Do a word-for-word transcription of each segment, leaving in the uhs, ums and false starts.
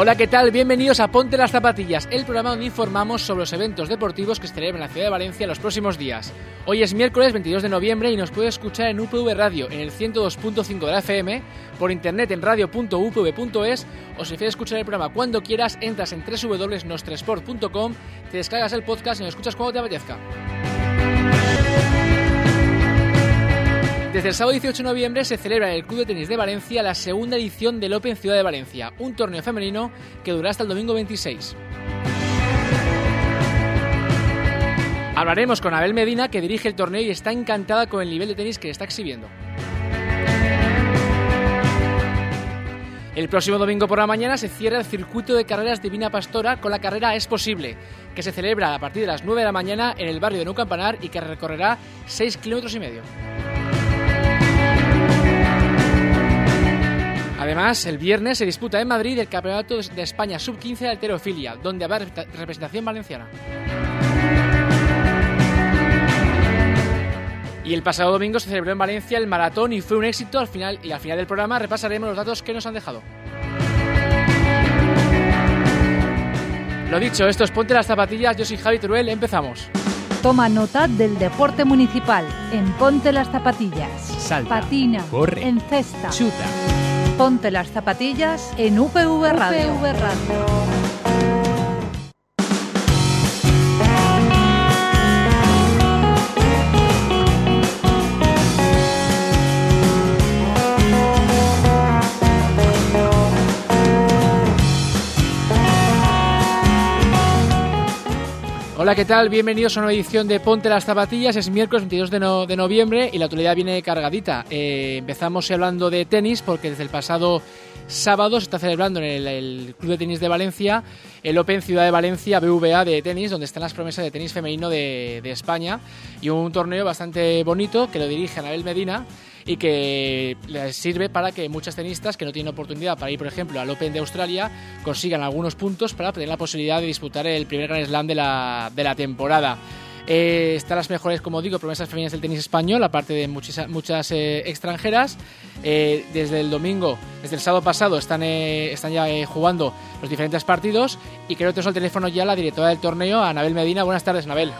Hola, ¿qué tal? Bienvenidos a Ponte las Zapatillas, el programa donde informamos sobre los eventos deportivos que se celebran en la ciudad de Valencia los próximos días. Hoy es miércoles veintidós de noviembre y nos puedes escuchar en U P V Radio, en el ciento dos punto cinco de la F M, por internet en radio punto u p v punto es, o si prefieres escuchar el programa cuando quieras, entras en doble u doble u doble u punto nostresport punto com, te descargas el podcast y lo escuchas cuando te apetezca. Desde el sábado dieciocho de noviembre se celebra en el Club de Tenis de Valencia la segunda edición del Open Ciudad de Valencia, un torneo femenino que durará hasta el domingo veintiséis. Hablaremos con Abel Medina, que dirige el torneo y está encantada con el nivel de tenis que está exhibiendo. El próximo domingo por la mañana se cierra el circuito de carreras Divina Pastora con la carrera Es Posible, que se celebra a partir de las nueve de la mañana en el barrio de Nou Campanar y que recorrerá seis kilómetros y medio. Además, el viernes se disputa en Madrid el Campeonato de España sub quince de halterofilia, donde habrá representación valenciana. Y el pasado domingo se celebró en Valencia el maratón y fue un éxito al final, y al final del programa repasaremos los datos que nos han dejado. Lo dicho, esto es Ponte las Zapatillas, yo soy Javi Teruel, empezamos. Toma nota del deporte municipal en Ponte las Zapatillas. Salta, patina, corre, encesta, chuta. Ponte las Zapatillas en U P V Radio. U P V Radio. Hola, ¿qué tal? Bienvenidos a una edición de Ponte las Zapatillas. Es miércoles veintidós de, no, de noviembre y la actualidad viene cargadita. Eh, empezamos hablando de tenis porque desde el pasado sábado se está celebrando en el, el Club de Tenis de Valencia el Open Ciudad de Valencia B V A de tenis, donde están las promesas de tenis femenino de, de España, y un torneo bastante bonito que lo dirige Abel Medina y que les sirve para que muchas tenistas que no tienen oportunidad para ir, por ejemplo, al Open de Australia, consigan algunos puntos para tener la posibilidad de disputar el primer Grand Slam de la, de la temporada. Eh, están las mejores, como digo, promesas femeninas del tenis español, aparte de muchas, muchas eh, extranjeras. Eh, desde el domingo, desde el sábado pasado, están, eh, están ya eh, jugando los diferentes partidos y creo que tenemos al teléfono ya la directora del torneo, Anabel Medina. Buenas tardes, Anabel.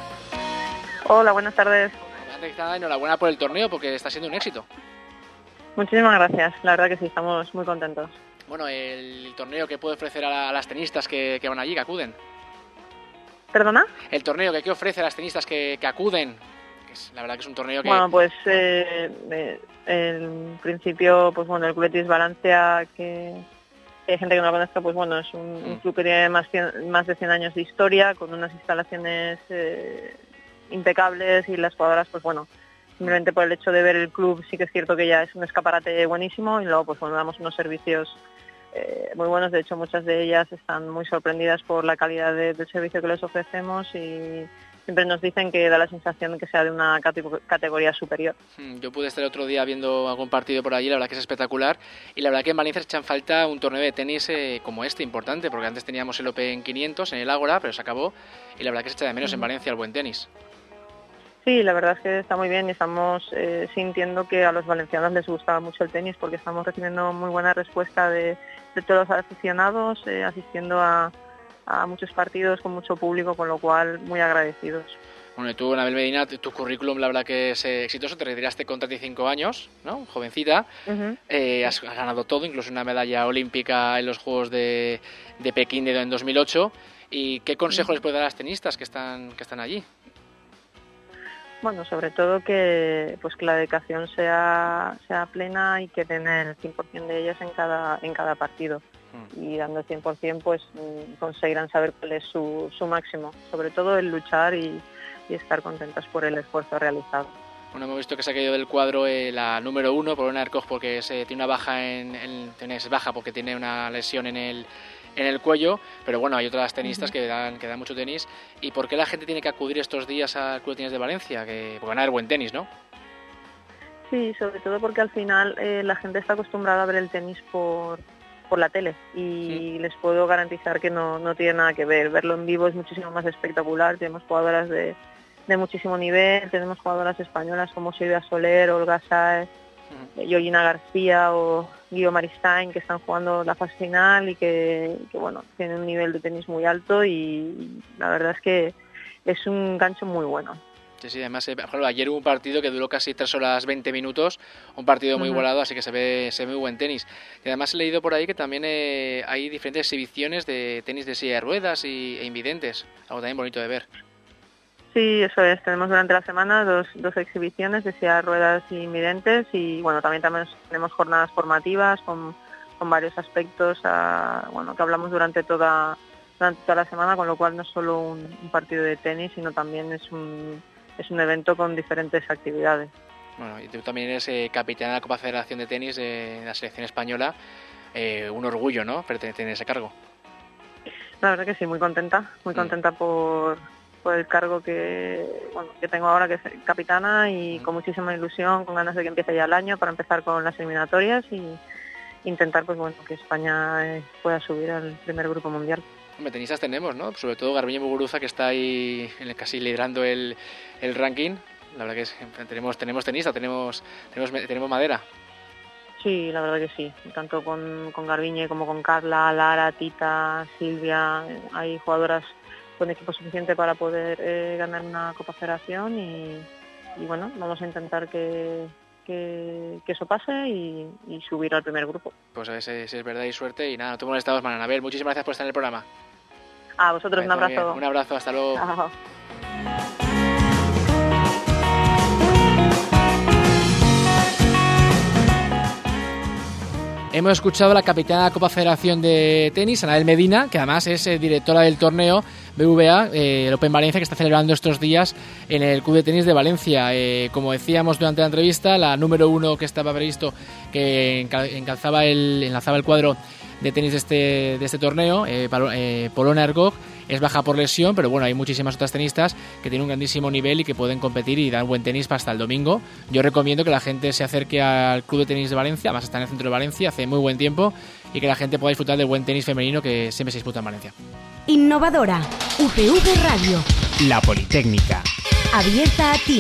Hola, buenas tardes. Antes que nada, enhorabuena por el torneo porque está siendo un éxito. Muchísimas gracias, la verdad que sí, estamos muy contentos. Bueno, el, el torneo que puede ofrecer a, la, a las tenistas que, que van allí, que acuden. ¿Perdona? El torneo que, que ofrece a las tenistas que, que acuden, que es, la verdad que es un torneo que... Bueno, pues eh, eh, en principio, pues bueno, el Club de Tenis Valencia, que hay gente que no lo conozca, pues bueno, es un, mm. un club que tiene más, más de cien años de historia, con unas instalaciones eh, impecables y las jugadoras, pues bueno, simplemente por el hecho de ver el club sí que es cierto que ya es un escaparate buenísimo y luego pues bueno, damos unos servicios eh, muy buenos. De hecho, muchas de ellas están muy sorprendidas por la calidad de, del servicio que les ofrecemos y siempre nos dicen que da la sensación de que sea de una categoría superior. Yo pude estar el otro día viendo algún partido por allí, la verdad que es espectacular, y la verdad que en Valencia se echan falta un torneo de tenis eh, como este, importante, porque antes teníamos el Open quinientos en el Ágora, pero se acabó, y la verdad que se echa de menos uh-huh. en Valencia el buen tenis. Sí, la verdad es que está muy bien y estamos eh, sintiendo que a los valencianos les gusta mucho el tenis porque estamos recibiendo muy buena respuesta de, de todos los aficionados, eh, asistiendo a, a muchos partidos con mucho público, con lo cual muy agradecidos. Bueno, y tú, Anabel Medina, tu currículum la verdad que es eh, exitoso, te retiraste con treinta y cinco años, ¿no? Jovencita, uh-huh. eh, has, has ganado todo, incluso una medalla olímpica en los Juegos de, de Pekín de, en dos mil ocho. ¿Y qué consejo uh-huh. les puedes dar a las tenistas que están, que están allí? Bueno, sobre todo que pues que la dedicación sea sea plena y que den el cien por ciento de ellas en cada en cada partido. Mm. Y dando el cien por ciento pues conseguirán saber cuál es su, su máximo. Sobre todo el luchar y, y estar contentas por el esfuerzo realizado. Bueno, hemos visto que se ha caído del cuadro eh, la número uno, por una Ercoj, porque se, tiene una baja en, en tiene, es baja porque tiene una lesión en el en el cuello, pero bueno, hay otras tenistas uh-huh. que dan que dan mucho tenis. ¿Y por qué la gente tiene que acudir estos días al Club de Tenis de Valencia? Que porque van a ver buen tenis, ¿no? Sí, sobre todo porque al final eh, la gente está acostumbrada a ver el tenis por por la tele y sí. les puedo garantizar que no, no tiene nada que ver. Verlo en vivo es muchísimo más espectacular. Tenemos jugadoras de, de muchísimo nivel, tenemos jugadoras españolas como Silvia Soler, Olga Sáez, uh-huh. Georgina García o Guillaume Aristain, que están jugando la fase final y que, que bueno, tienen un nivel de tenis muy alto y la verdad es que es un gancho muy bueno. Sí, sí, además, eh, por ejemplo, ayer hubo un partido que duró casi tres horas veinte minutos, un partido muy uh-huh. igualado, así que se ve se ve muy buen tenis. Y además he leído por ahí que también eh, hay diferentes exhibiciones de tenis de silla de ruedas y, e invidentes, algo también bonito de ver. Sí, eso es, tenemos durante la semana dos, dos exhibiciones de silla de ruedas y invidentes y bueno, también, también tenemos jornadas formativas con, con varios aspectos a, bueno, que hablamos durante toda, durante toda la semana, con lo cual no es solo un, un partido de tenis, sino también es un es un evento con diferentes actividades. Bueno, y tú también eres eh, capitana de la Copa Federación de Tenis de la selección española, eh, un orgullo, ¿no?, pertenecer a ese cargo. La verdad que sí, muy contenta, muy contenta mm. por, por el cargo que bueno que tengo ahora, que es capitana, y mm. con muchísima ilusión, con ganas de que empiece ya el año para empezar con las eliminatorias y intentar pues bueno que España eh, pueda subir al primer grupo mundial. Hombre, tenistas tenemos, ¿no? Sobre todo Garbiñe Muguruza, que está ahí casi liderando el, el ranking. La verdad que es, tenemos tenemos tenista, tenemos tenemos tenemos madera. Sí, la verdad que sí. Tanto con, con Garbiñe como con Carla, Lara, Tita, Silvia. Hay jugadoras con equipo suficiente para poder eh, ganar una Copa Federación y, y bueno, vamos a intentar que, que, que eso pase y, y subir al primer grupo. Pues a ver si es verdad y suerte. Y nada, no te molestamos, María Anabel. Muchísimas gracias por estar en el programa. A vosotros, un abrazo. Un abrazo, hasta luego. Chao. Hemos escuchado a la capitana de la Copa Federación de Tenis, Anabel Medina, que además es eh, directora del torneo B V A, eh, el Open Valencia, que está celebrando estos días en el Club de Tenis de Valencia. Eh, como decíamos durante la entrevista, la número uno que estaba previsto, que encalzaba el, enlazaba el cuadro de tenis de este, de este torneo, eh, eh, Polona Ergog, es baja por lesión, pero bueno, hay muchísimas otras tenistas que tienen un grandísimo nivel y que pueden competir y dar buen tenis hasta el domingo. Yo recomiendo que la gente se acerque al Club de Tenis de Valencia, además está en el centro de Valencia, hace muy buen tiempo, y que la gente pueda disfrutar del buen tenis femenino que siempre se disputa en Valencia. Innovadora, U P V Radio. La Politécnica. Abierta a ti.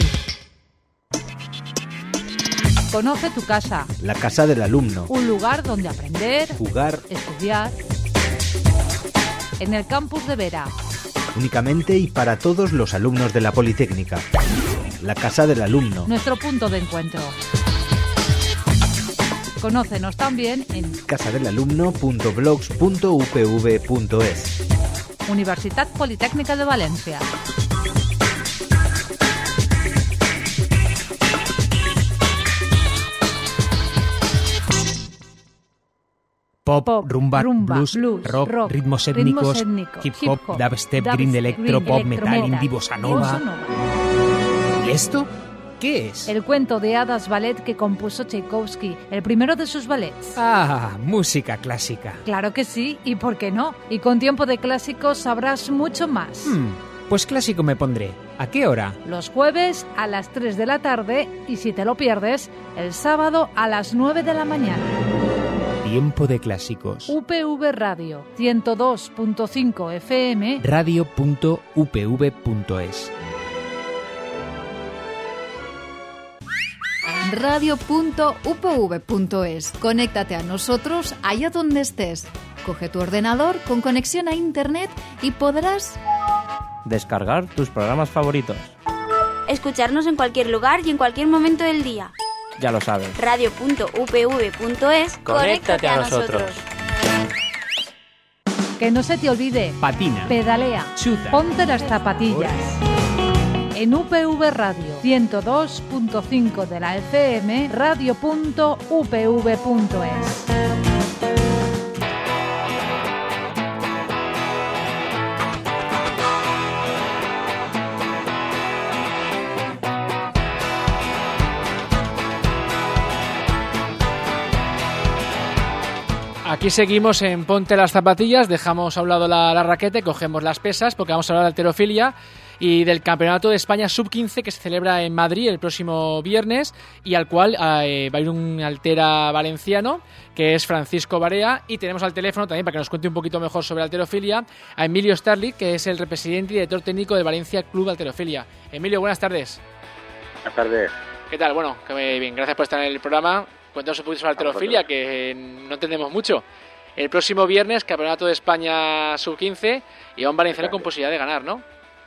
Conoce tu casa. La casa del alumno. Un lugar donde aprender, jugar, estudiar. En el campus de Vera. Únicamente y para todos los alumnos de la Politécnica. La casa del alumno. Nuestro punto de encuentro. Conócenos también en casadelalumno punto blogs punto u p v punto es. Universitat Politécnica de Valencia. Pop, Pop, rumba, rumba, blues, blues, rock, rock, ritmos étnicos, ritmos étnicos, hip hop, hip hop, dubstep, dubstep, grind electro, grind pop, electro, metal, metal, indie, bossa nova. bossa nova. ¿Y esto qué es? El cuento de hadas ballet que compuso Tchaikovsky, el primero de sus ballets. Ah, música clásica. Claro que sí, ¿y por qué no? Y con Tiempo de Clásicos sabrás mucho más. Hmm, pues clásico me pondré. ¿A qué hora? Los jueves a las tres de la tarde y si te lo pierdes, el sábado a las nueve de la mañana. Tiempo de Clásicos. U P V Radio, ciento dos punto cinco F M. radio punto u p v punto es. radio punto u p v punto es. Conéctate a nosotros allá donde estés. Coge tu ordenador con conexión a internet y podrás descargar tus programas favoritos. Escucharnos en cualquier lugar y en cualquier momento del día. Ya lo sabes. radio punto u p v punto es. Conéctate a nosotros. Que no se te olvide. Patina. Pedalea. Chuta. Ponte las zapatillas. En U P V Radio, ciento dos punto cinco de la F M, radio punto u p v punto es. Aquí seguimos en Ponte las zapatillas, dejamos a un lado la, la raqueta y cogemos las pesas porque vamos a hablar de halterofilia y del Campeonato de España sub quince que se celebra en Madrid el próximo viernes y al cual eh, va a ir un altera valenciano que es Francisco Barea, y tenemos al teléfono también para que nos cuente un poquito mejor sobre halterofilia a Emilio Starlik, que es el represidente y director técnico del Valencia Club de Halterofilia. Emilio, buenas tardes. Buenas tardes. ¿Qué tal? Bueno, que bien, gracias por estar en el programa. Cuéntanos un poquito sobre la halterofilia, que no entendemos mucho. El próximo viernes, Campeonato de España sub quince, y Iván Valenciano con posibilidad de ganar, ¿no?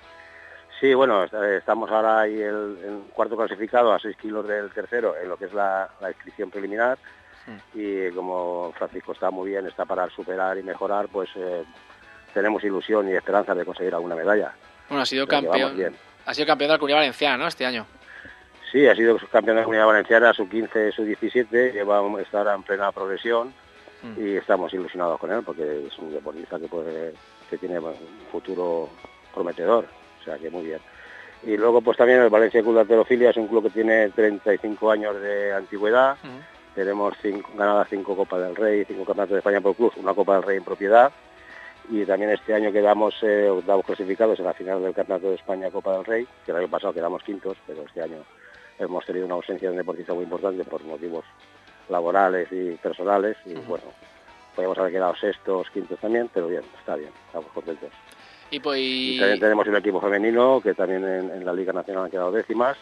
Sí, bueno, estamos ahora ahí el, el cuarto clasificado a seis kilos del tercero en lo que es la, la inscripción preliminar. Sí. Y como Francisco está muy bien, está para superar y mejorar, pues eh, tenemos ilusión y esperanza de conseguir alguna medalla. Bueno, ha sido campeón, ha sido campeón de la Comunidad Valenciana, ¿no?, este año. Sí, ha sido campeón de la Comunidad Valenciana, sub quince, sub diecisiete, lleva está ahora en plena progresión mm. y estamos ilusionados con él porque es un deportista que puede que tiene un futuro prometedor, o sea que muy bien. Y luego pues también el Valencia Club de Halterofilia es un club que tiene treinta y cinco años de antigüedad, mm. tenemos cinco, ganadas cinco Copas del Rey, cinco Campeonatos de España por club, una Copa del Rey en propiedad, y también este año quedamos eh, octavos clasificados en la final del Campeonato de España Copa del Rey, que el año pasado quedamos quintos, pero este año hemos tenido una ausencia de un deportista muy importante por motivos laborales y personales, y uh-huh. bueno, podríamos haber quedado sextos, quintos también, pero bien, está bien, estamos contentos. Y, pues... y también tenemos el equipo femenino, que también en, en la Liga Nacional han quedado décimas,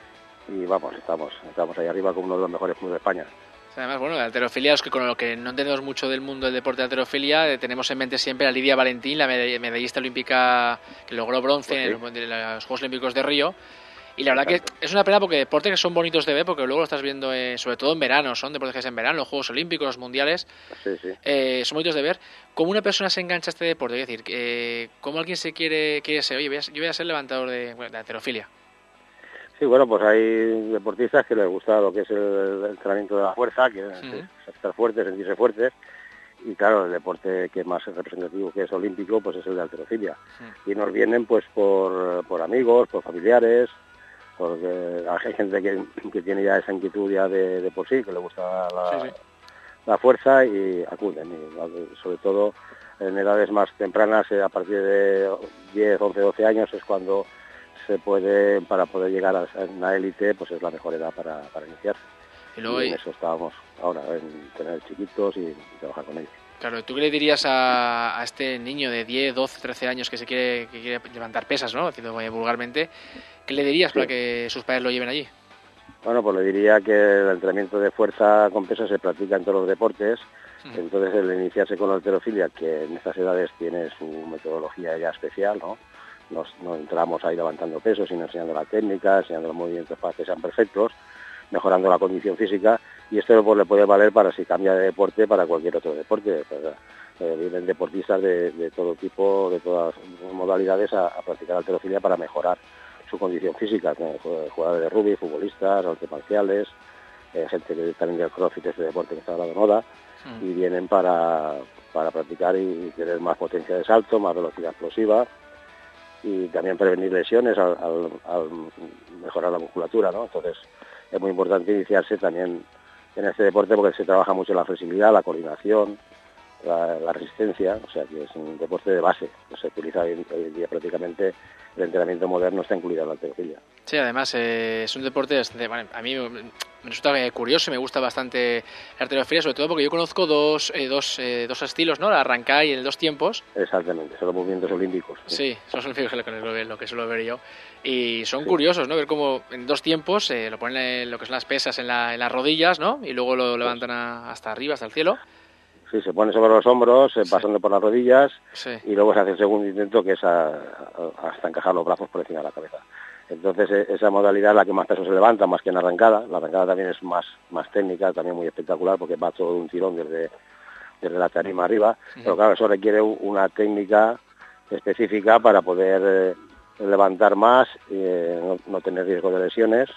y vamos, estamos, estamos ahí arriba como uno de los mejores clubes de España. Además, bueno, la halterofilia, es que con lo que no entendemos mucho del mundo del deporte de halterofilia, eh, tenemos en mente siempre a Lidia Valentín, la medallista olímpica que logró bronce pues sí. en los Juegos Olímpicos de Río. Y la verdad Exacto. que es una pena porque deportes que son bonitos de ver, porque luego lo estás viendo, eh, sobre todo en verano, son deportes que es en verano, los Juegos Olímpicos, los Mundiales, sí, sí. Eh, son bonitos de ver. ¿Cómo una persona se engancha a este deporte? Es decir, eh, ¿cómo alguien se quiere, quiere ser? Oye, voy a, yo voy a ser levantador de, bueno, de halterofilia. Sí, bueno, pues hay deportistas que les gusta lo que es el, el entrenamiento de la fuerza, que sí. es estar fuertes, sentirse fuertes, y claro, el deporte que más es representativo, que es olímpico, pues es el de halterofilia. Sí. Y nos vienen pues por, por amigos, por familiares, porque hay gente que, que tiene ya esa inquietud ya de, de por sí, que le gusta la, sí, sí. la fuerza y acuden, y sobre todo en edades más tempranas, a partir de diez, once, doce años es cuando se puede, para poder llegar a una élite, pues es la mejor edad para, para iniciarse. Y, luego, y en eso estábamos ahora, en tener chiquitos y trabajar con ellos. Claro, ¿tú qué le dirías a, a este niño de diez, doce, trece años que se quiere, que quiere levantar pesas, ¿no?, haciendo vulgarmente? ¿Qué le dirías sí. para que sus padres lo lleven allí? Bueno, pues le diría que el entrenamiento de fuerza con pesas se practica en todos los deportes, uh-huh. entonces el iniciarse con la halterofilia, que en estas edades tiene su metodología ya especial, ¿no? Nos, no entramos ahí levantando pesos, sino enseñando la técnica, enseñando los movimientos para que sean perfectos, mejorando la condición física, y esto pues, le puede valer para si cambia de deporte, para cualquier otro deporte. Pues, eh, vienen deportistas de, de todo tipo, de todas modalidades a, a practicar halterofilia para mejorar su condición física. Eh, jugadores de rugby, futbolistas, artes marciales, eh, gente que también del crossfit, ese deporte que está ahora de moda, sí. y vienen para, para practicar y tener más potencia de salto, más velocidad explosiva, y también prevenir lesiones al, al, al mejorar la musculatura, ¿no? Entonces es muy importante iniciarse también en este deporte porque se trabaja mucho la flexibilidad, la coordinación, la, la resistencia, o sea que es un deporte de base, se utiliza hoy, hoy en día prácticamente, el entrenamiento moderno está incluido en la halterofilia. Sí, además eh, es un deporte, de, bueno, a mí me resulta eh, curioso y me gusta bastante la halterofilia, sobre todo porque yo conozco dos eh, dos, eh, dos estilos, ¿no? La arrancada y el dos tiempos. Exactamente, son los movimientos olímpicos. Sí, sí son los olímpicos lo, lo que suelo ver yo. Y son sí. curiosos, ¿no? Ver cómo en dos tiempos eh, lo ponen en lo que son las pesas en, la, en las rodillas, ¿no? Y luego lo levantan a, hasta arriba, hasta el cielo. Sí, se pone sobre los hombros, eh, sí. pasando por las rodillas, sí. y luego se hace el segundo intento, que es a, a, hasta encajar los brazos por encima de la cabeza. Entonces eh, esa modalidad es la que más peso se levanta, más que en arrancada. La arrancada también es más, más técnica, también muy espectacular, porque va todo de un tirón desde, desde la tarima arriba. Uh-huh. Pero claro, eso requiere una técnica específica para poder eh, levantar más, eh, no, no tener riesgo de lesiones.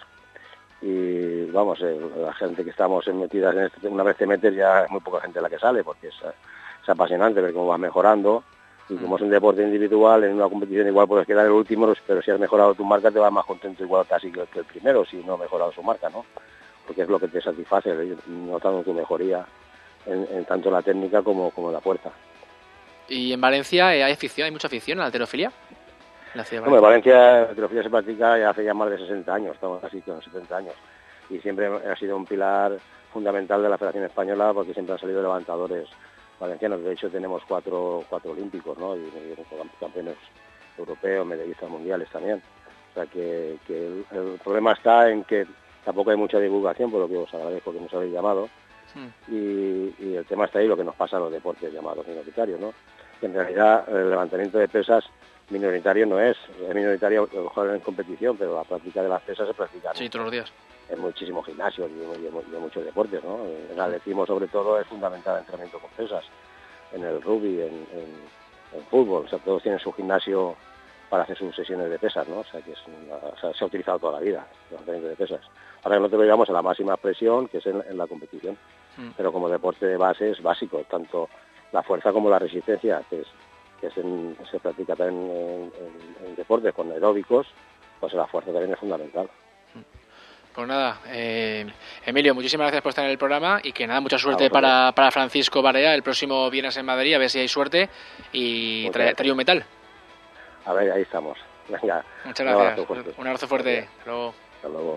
Y vamos, eh, la gente que estamos metidas en este, una vez te metes ya es muy poca gente la que sale, porque es, es apasionante ver cómo vas mejorando, y como es un deporte individual, en una competición igual puedes quedar el último, pero si has mejorado tu marca te vas más contento igual casi que el primero, si no has mejorado su marca, ¿no? Porque es lo que te satisface, notando tu mejoría en, en tanto la técnica como, como en la fuerza. ¿Y en Valencia hay afición, hay mucha afición en la halterofilia? En Valencia, Valencia la halterofilia se practica ya hace ya más de sesenta años, estamos casi con setenta años, y siempre ha sido un pilar fundamental de la Federación Española, porque siempre han salido levantadores valencianos. De hecho tenemos cuatro cuatro olímpicos, ¿no? Y, y campeones europeos, medallistas mundiales también. O sea que, que el, el problema está en que tampoco hay mucha divulgación, por lo que os agradezco que nos habéis llamado. Sí. Y, y el tema está ahí, lo que nos pasa a los deportes llamados minoritarios, ¿no? Que en realidad el levantamiento de pesas minoritario no es, es minoritario en competición, pero la práctica de las pesas se practica sí, todos los días en muchísimos gimnasios y en, y en muchos deportes, ¿no? En el atletismo sobre todo es fundamental el entrenamiento con pesas, en el rugby, en, en, en fútbol, o sea, todos tienen su gimnasio para hacer sus sesiones de pesas, ¿no? O sea, que es una, o sea, se ha utilizado toda la vida el levantamiento de pesas. Ahora que nosotros llegamos a la máxima expresión, que es en, en la competición, mm. pero como deporte de base es básico, tanto la fuerza como la resistencia, que es que es en, se practica también en, en, en deportes con aeróbicos, pues la fuerza también es fundamental. Pues nada, eh, Emilio, muchísimas gracias por estar en el programa y que nada, mucha suerte no, para, para Francisco Barea el próximo viernes en Madrid, a ver si hay suerte y trae, trae un metal. A ver, ahí estamos. Venga, muchas gracias. Un abrazo fuerte. Un abrazo fuerte. Hasta luego. Hasta luego.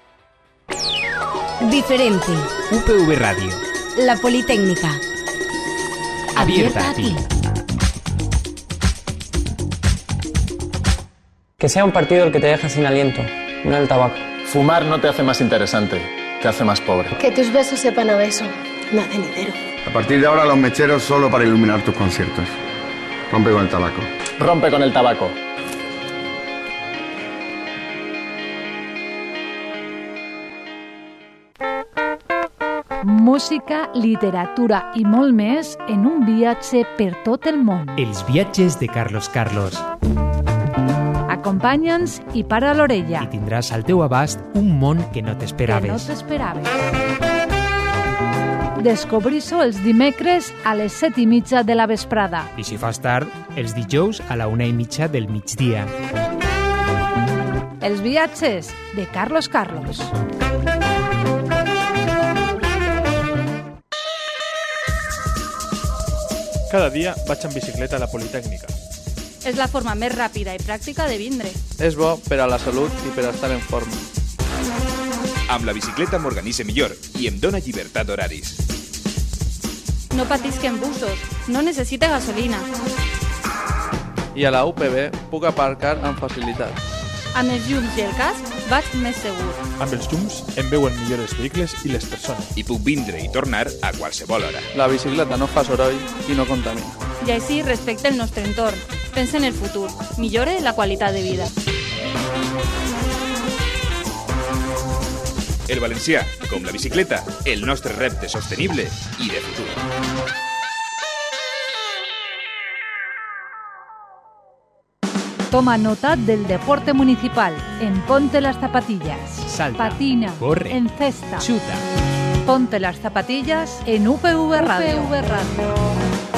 Diferente. U P V Radio. La Politécnica. Abierta a ti. Que sea un partido el que te deje sin aliento, no el tabaco. Fumar no te hace más interesante, te hace más pobre. Que tus besos sepan a beso, no a cenitero. A partir de ahora los mecheros solo para iluminar tus conciertos. Rompe con el tabaco. Rompe con el tabaco. Música, literatura i molt més en un viatge per tot el món. Els viatges de Carlos Carlos. Acompanya'ns i para l'orella. I tindràs al teu abast un món que no t'esperaves. Que no t'esperaves. Descobrir-ho els dimecres a les set i mitja de la vesprada. I si fas tard, els dijous a la una i mitja del migdia. Els viatges de Carlos Carlos. Cada dia vaig en bicicleta a la Politécnica. És la forma més ràpida i pràctica de vindre. És bo per a la salut i per a estar en forma. Amb la bicicleta m'organitze millor i em dóna llibertat d'horaris. No patisquen busos, no necessita gasolina. I a la U P B puc aparcar amb facilitat. Amb els llums i el casc vaig més segur. Amb els llums em veuen millor els vehicles i les persones. I puc vindre i tornar a qualsevol hora. La bicicleta no fa soroll i no contamina. I així respecta el nostre entorn. Pensa en el futur. Millore la qualitat de vida. El valencià, com la bicicleta, el nostre repte sostenible i de futur. Toma nota del deporte municipal en Ponte las Zapatillas. Salta, patina, corre, encesta, chuta. Ponte las Zapatillas en U P V Radio. U P V Radio.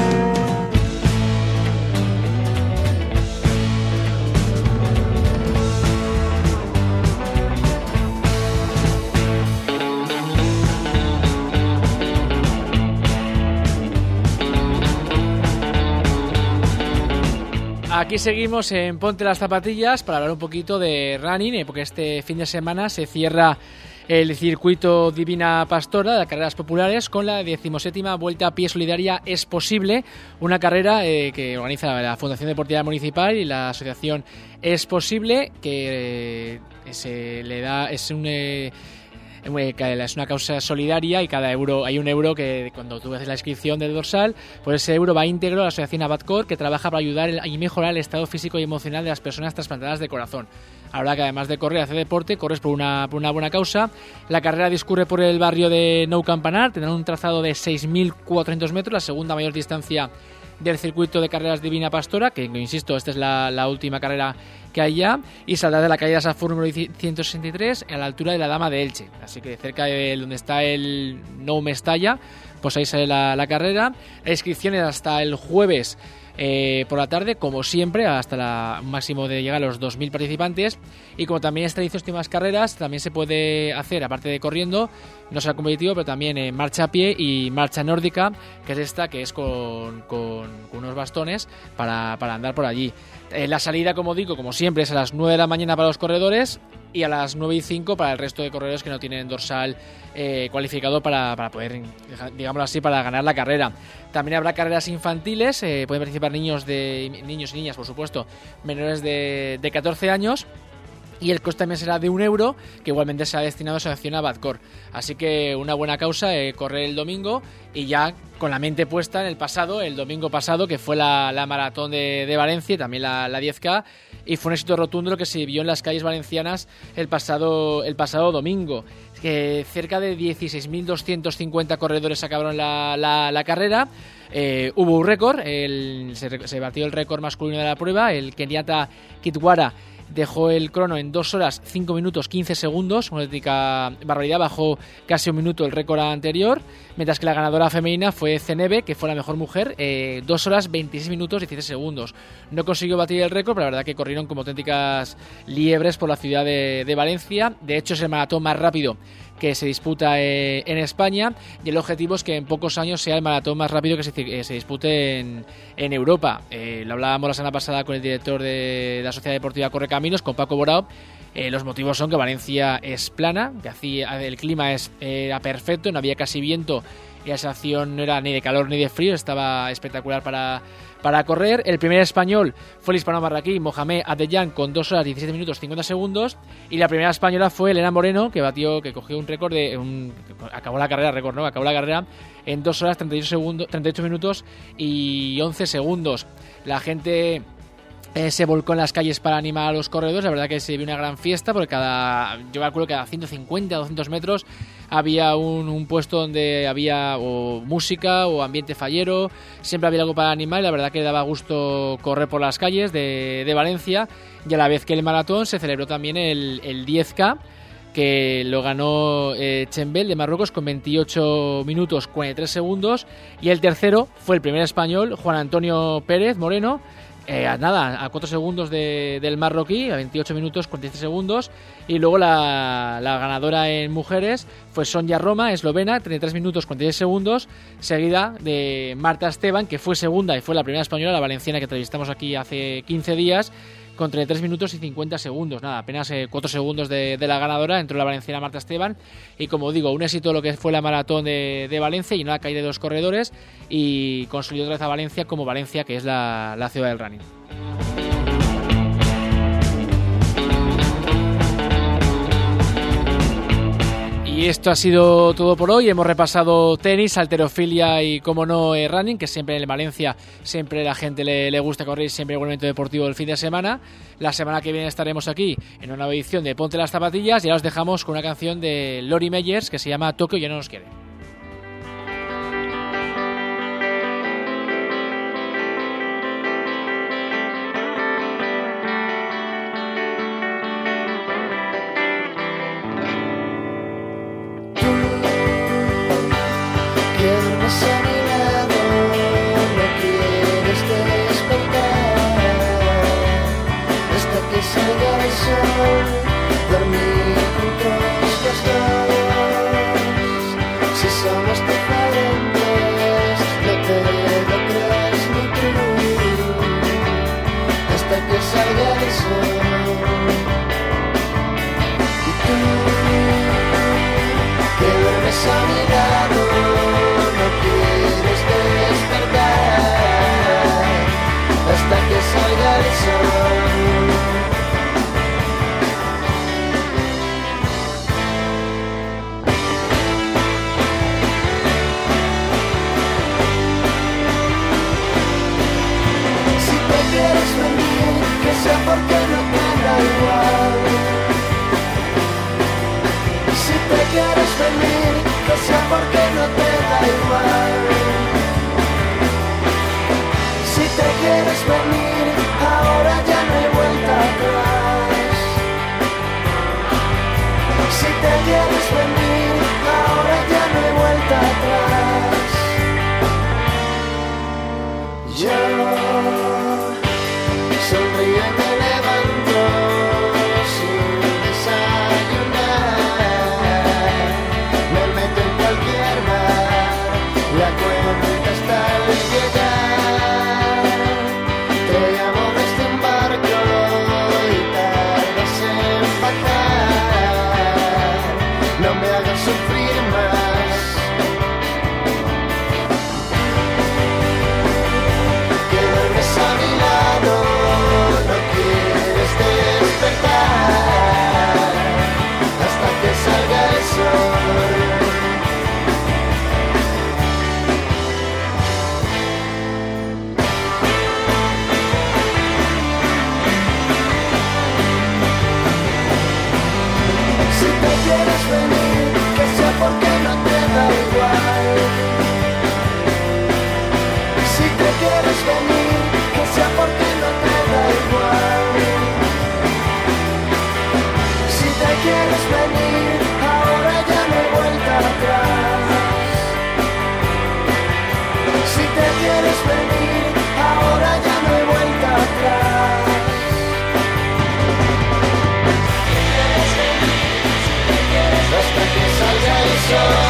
Aquí seguimos en Ponte las Zapatillas para hablar un poquito de running, eh, porque este fin de semana se cierra el circuito Divina Pastora de las carreras populares con la decimoséptima Vuelta a Pie Solidaria Es Posible, una carrera eh, que organiza la Fundación Deportiva Municipal y la asociación Es Posible, que eh, se le da es un eh, es una causa solidaria y cada euro, hay un euro que cuando tú haces la inscripción del dorsal, pues ese euro va íntegro a la asociación Abadcor, que trabaja para ayudar y mejorar el estado físico y emocional de las personas trasplantadas de corazón. Ahora que además de correr, hacer deporte, corres por una, por una buena causa. La carrera discurre por el barrio de Nou Campanar, tendrá un trazado de seis mil cuatrocientos metros, la segunda mayor distancia del circuito de carreras Divina Pastora, que insisto, esta es la, la última carrera que hay ya, y saldrá de la calle de Safor número ciento sesenta y tres a la altura de la Dama de Elche, así que cerca de donde está el Nou Mestalla, pues ahí sale la, la carrera. La inscripción es hasta el jueves eh, por la tarde, como siempre, hasta la, un máximo de llegar a los dos mil participantes, y como también estas últimas carreras, también se puede hacer, aparte de corriendo, no será competitivo, pero también en marcha a pie y marcha nórdica, que es esta, que es con, con, con unos bastones para, para andar por allí. Eh, la salida, como digo, como siempre, es a las nueve de la mañana para los corredores y a las nueve y cinco para el resto de corredores que no tienen dorsal eh, cualificado para, para poder, digámoslo así, para ganar la carrera. También habrá carreras infantiles, eh, pueden participar niños de niños y niñas, por supuesto, menores de, de catorce años. Y el coste también será de un euro, que igualmente será destinado a Asociación Abadcor. Así que una buena causa, eh, correr el domingo y ya con la mente puesta en el pasado, el domingo pasado, que fue la, la maratón de, de Valencia y también la, la diez K, y fue un éxito rotundo lo que se vio en las calles valencianas el pasado, el pasado domingo. Que cerca de dieciséis mil doscientos cincuenta corredores acabaron la, la, la carrera. Eh, hubo un récord, el, se, se batió el récord masculino de la prueba, el keniata Kitwara dejó el crono en dos horas cinco minutos quince segundos, una auténtica barbaridad, bajó casi un minuto el récord anterior, mientras que la ganadora femenina fue Zenebe, que fue la mejor mujer, eh, dos horas veintiséis minutos dieciséis segundos. No consiguió batir el récord, pero la verdad que corrieron como auténticas liebres por la ciudad de, de Valencia. De hecho, es el maratón más rápido que se disputa eh, en España, y el objetivo es que en pocos años sea el maratón más rápido que se, eh, se dispute en, en Europa. Eh, lo hablábamos la semana pasada con el director de la Sociedad Deportiva Correcaminos, con Paco Borao. Eh, los motivos son que Valencia es plana, que hacía, el clima es, eh, era perfecto, no había casi viento y la sensación no era ni de calor ni de frío, estaba espectacular para, para correr. El primer español fue el hispano-marroquí Mohamed Adeyan con dos horas diecisiete minutos cincuenta segundos, y la primera española fue Elena Moreno, que batió, que cogió un récord de un, acabó la carrera, récord, ¿no? Acabó la carrera en dos horas treinta y ocho segundos, treinta y ocho minutos y once segundos. La gente Eh, se volcó en las calles para animar a los corredores. La verdad que se vio una gran fiesta, porque cada, yo calculo que cada ciento cincuenta a doscientos metros había un, un puesto donde había o música o ambiente fallero, siempre había algo para animar, y la verdad que daba gusto correr por las calles de, de Valencia. Y a la vez que el maratón se celebró también el, el diez K, que lo ganó eh, Chembel de Marruecos con veintiocho minutos cuarenta y tres segundos, y el tercero fue el primer español, Juan Antonio Pérez Moreno, Eh, a nada, a cuatro segundos de, del marroquí, a veintiocho minutos cuarenta y seis segundos. Y luego la, la ganadora en mujeres fue Sonja Roma, eslovena, treinta y tres minutos cuarenta y seis segundos, seguida de Marta Esteban, que fue segunda y fue la primera española, la valenciana, que entrevistamos aquí hace quince días, con treinta y tres minutos y cincuenta segundos. Nada, apenas eh, cuatro segundos de, de la ganadora, entró la valenciana Marta Esteban. Y como digo, un éxito lo que fue la maratón de, de Valencia, y no la caída de dos corredores, y consolidó otra vez a Valencia como Valencia, que es la, la ciudad del running. Y esto ha sido todo por hoy. Hemos repasado tenis, halterofilia y, como no, eh, running, que siempre en Valencia siempre la gente le, le gusta correr, siempre hay un evento deportivo el fin de semana. La semana que viene estaremos aquí en una nueva edición de Ponte las zapatillas, y ahora os dejamos con una canción de Lori Meyers que se llama Tokio ya no nos quiere. Dormir juntos los dos, si somos diferentes, no te lo crees ni tú, hasta que salga el sol. Y tú, que duermes a mi lado, no quieres despertar, hasta que salga el sol. Que sea porque no te da igual. Si te quieres venir, que sea porque no te da igual. Si te quieres venir, ahora ya no hay vuelta atrás. Si te quieres venir, ahora ya no hay vuelta atrás. Yo sonríe, me levanto sin desayunar, me meto en cualquier bar, la cuenta hasta el llegar, te llamo desde un barco y tardas en empacar, no me hagas sufrir más. Que duermes a mi lado, no quieres despertar, sol.